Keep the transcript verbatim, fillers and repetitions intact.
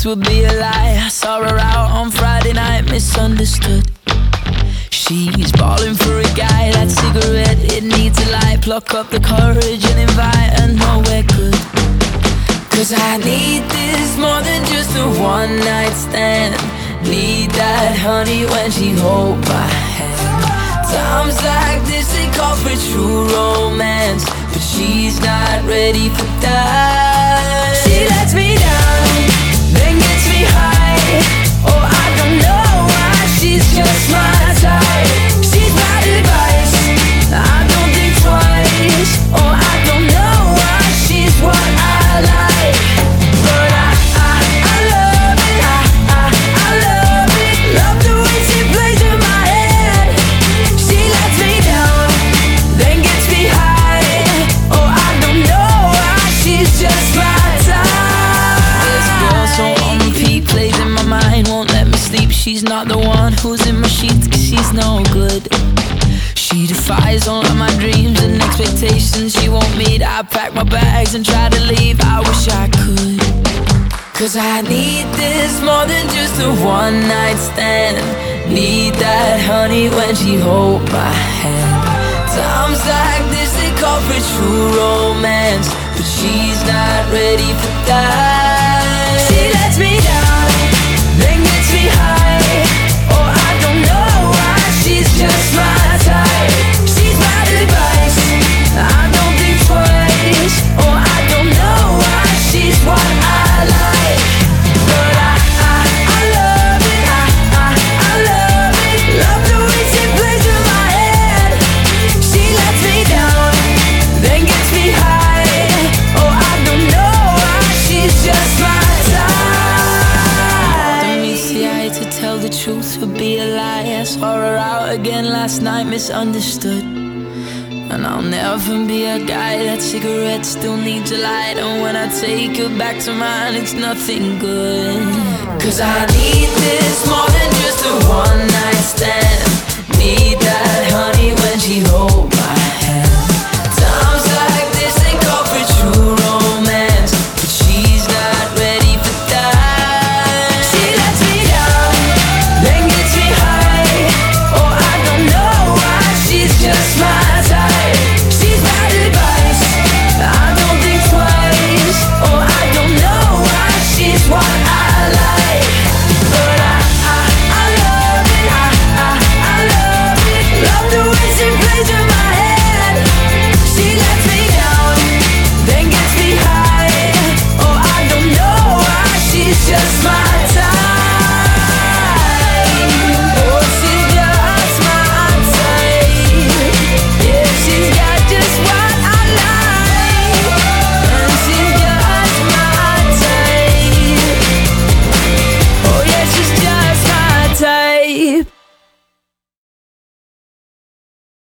truth would be a lie. I saw her out on Friday night, misunderstood. She's balling for a guy, that cigarette, it needs a light. Pluck up the courage and invite her nowhere good. Cause I need this more than just a one night stand. Need that honey when she hold my hand. Times like this they call for true romance, but she's not ready for that. She lets me down, then gets me high. Oh, I don't know why, she's just my type. She's my device, I don't think twice. Oh, I don't know why, she's what I like. But I, I, I love it, I, I, I love it. Love the way she plays in my head. She lets me down, then gets me high. Oh, I don't know why, she's just my type. This girl so on repeat, plays in my mind, won't let me sleep. She's not the one who's in my sheets, cause she's no good. She defies all of my dreams and expectations she won't meet. I pack my bags and try to leave, I wish I could. Cause I need this more than just a one night stand. Need that honey when she hold my hand. Times like this they call for true romance, but she's not ready for that. She lets me down, then gets me high. Oh, I don't know why, she's just my type. She's my device, I don't think twice. Oh, I don't know why, she's what I like. But I, I, I love it, I, I, I love it. Love the way she plays in my head. She lets me down, then gets me high. Oh, I don't know why, she's just my type. Don't meet the eye to tell the truth would be a lie. I saw her out again last night, misunderstood. And I'll never be a guy that cigarette still needs a light. And when I take her back to mine, it's nothing good. Cause I need this more than just a one night stand.